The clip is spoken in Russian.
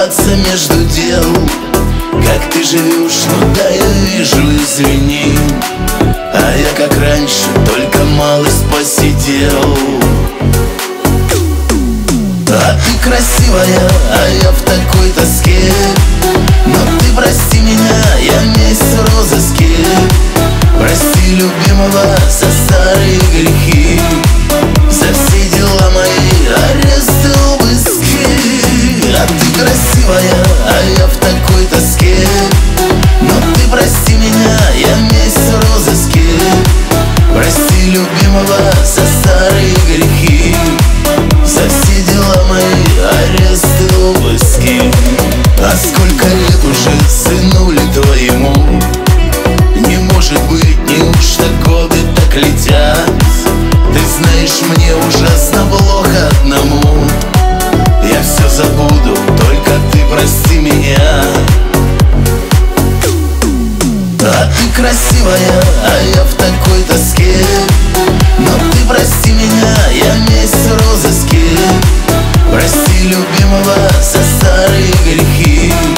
врываться между дел. Как ты живешь, ну да, я вижу, извини. А я как раньше, только малость посидел. А ты красивая, а я в такой тоске. Но ты прости меня, я месяц в розыске. Прости любимого за старые грехи, за все дела мои, аресты, обыски. А ты красивая, а я в такой тоске. Но ты прости меня, я месяц в розыске. Прости любимого за старые грехи, за все дела мои, аресты, обыски. А сколько лет уже сынули твоему? Не может быть, неужто годы так летят? Ты знаешь, мне ужасно плохо одному. Я все забуду, только ты прости меня. А ты красивая, а я в такой тоске. Но ты прости меня, я месяц в розыске. Прости любимого за старые грехи,